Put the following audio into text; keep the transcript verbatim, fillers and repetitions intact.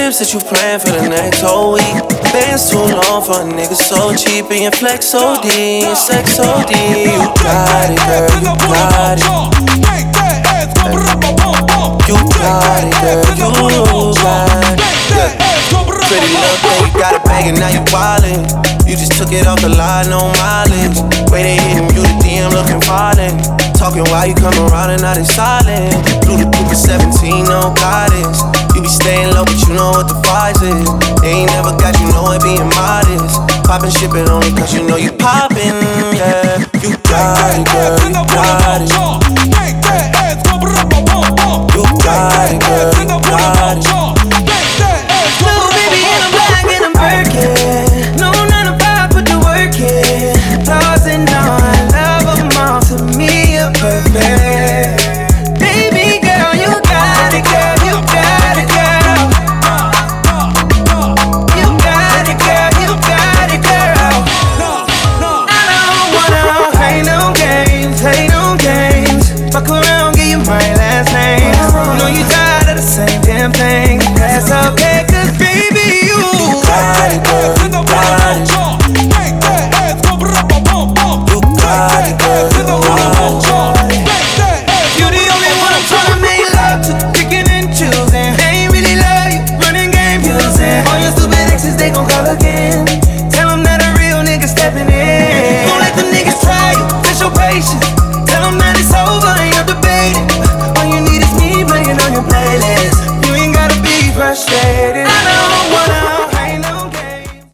trips that you plan for the next whole week. Bands too long for a nigga so cheap. And your flex O D, your sex O D. You got it, girl, you got it. You got it, girl, you got it. Pretty little thing, you got a bag and now you wildin'. You just took it off the line, no mileage. Way they hitting you, the D M looking violent. Talking while you come around and now they silent. Blue the Cooper seventeen, no guidance. You be staying low, but you know what the price is. They ain't never got you know it being modest. Poppin' shit, but only cause you know you poppin', yeah. You got it, girl, you got it. You got it, girl, you got it.